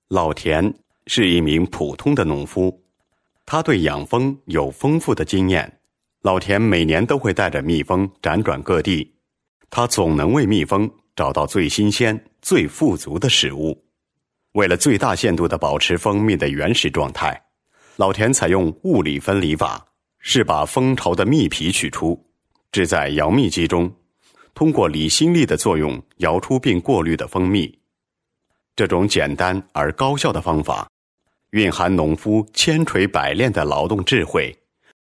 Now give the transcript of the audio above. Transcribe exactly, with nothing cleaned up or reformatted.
老田是一名普通的农夫，他对养蜂有丰富的经验。老田每年都会带着蜜蜂辗转各地，他总能为蜜蜂找到最新鲜、最富足的食物。为了最大限度地保持蜂蜜的原始状态，老田采用物理分离法，是把蜂巢的蜜皮取出，置在摇蜜机中，通过离心力的作用摇出并过滤的蜂蜜。这种简单而高效的方法，蕴含农夫千锤百炼的劳动智慧